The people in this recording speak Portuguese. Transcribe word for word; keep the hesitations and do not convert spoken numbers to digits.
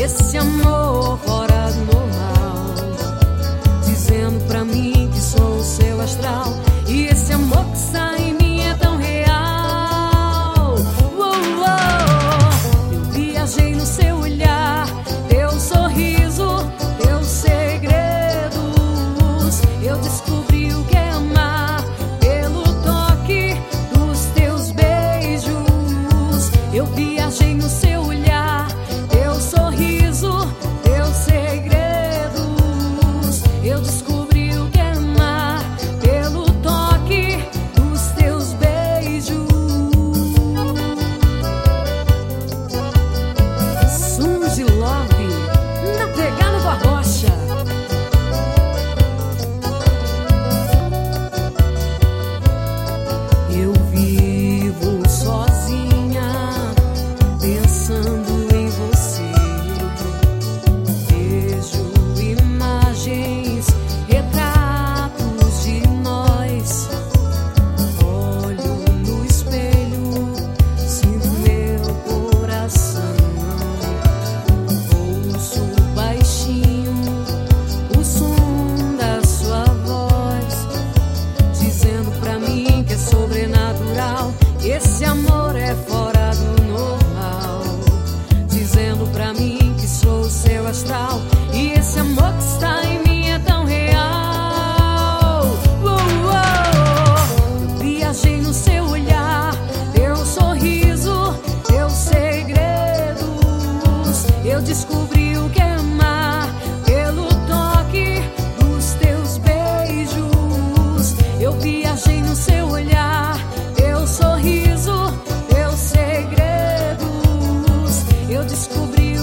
esse amor fora do normal, dizendo pra mim que sou o seu astral, e esse amor que sai em mim é tão real. Uou, uou. Eu viajei no seu olhar, teu sorriso, teus segredos. Eu descobri o que é amar pelo toque dos teus beijos. Eu viajei no seu olhar, teu sorriso, teus segredos. Eu descobri o que é amar pelo toque dos teus beijos. Suzy Love, na pegada com a rocha. Eu vivo sozinha, pensando em você. Vejo imagens, retratos de nós. Olho no espelho, sinto meu coração. Ouço baixinho o som da sua voz, dizendo pra mim que é sobrenatural, esse amor é fora do normal, dizendo pra mim que sou o seu astral, e esse amor que está em mim é tão real. Uou, uou. Eu viajei no seu olhar, teu sorriso, teus segredos. Eu descobri o que é amar pelo toque dos teus beijos. Eu viajei no seu olhar, teu sorriso, teus segredos. Eu descobri